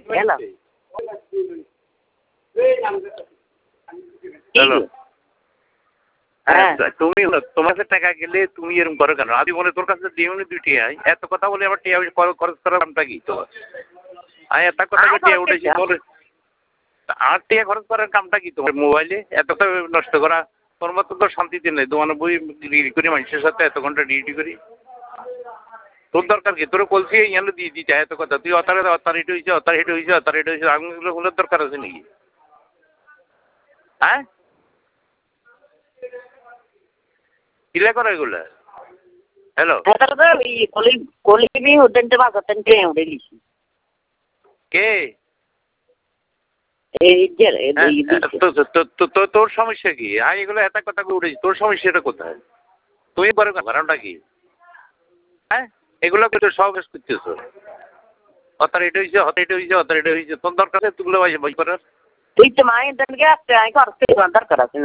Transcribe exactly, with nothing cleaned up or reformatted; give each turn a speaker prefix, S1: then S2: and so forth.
S1: Hello
S2: hello
S1: হ্যাঁ
S2: তুমি তোমার কাছে টাকা গেলে তুমি এরকম করো কেন? আদি বলে তোর কাছে দিওনি দুই টিয়া এত কথা বলে আমার টিয়া খরচ করার নামটা কি তোমার? আমি এত কথা টিয়া উঠেছি তোর আট টিয়া খরচ করার কামটা কি তোমার মোবাইলে এত নষ্ট করা? তোর মতো তো শান্তিতে নেই দোকানে বই ডিউটি করি মানুষের সাথে এত ঘন্টা ডিউটি করি তোর দরকার কি? তোর বলছি ইয়ানো দিয়ে দিতে এত কথা তুই অতারে অতারিটি হয়েছে অতারিটি হয়েছে অতারিটি হয়েছে আগুনগুলো গুলোর দরকার আছে নাকি? হ্যাঁ কিলা করে এগুলো? হ্যালো
S1: কলিবি হতেন বাজাতেন কে উঠে লিখি
S2: কে
S1: এই
S2: তোর সমস্যা কি? আমি এগুলো এত কথা উঠেছি তোর সমস্যাটা কোথায়? তুই বড় কারণটা কি? হ্যাঁ এগুলো কিন্তু সব করতেছ অতারিটি হয়েছে অতারিটি হয়েছে অতারিটি হয়েছে তোর দরকার তুগুলো বই করার
S1: তুই তো মায়ের দরকার আছে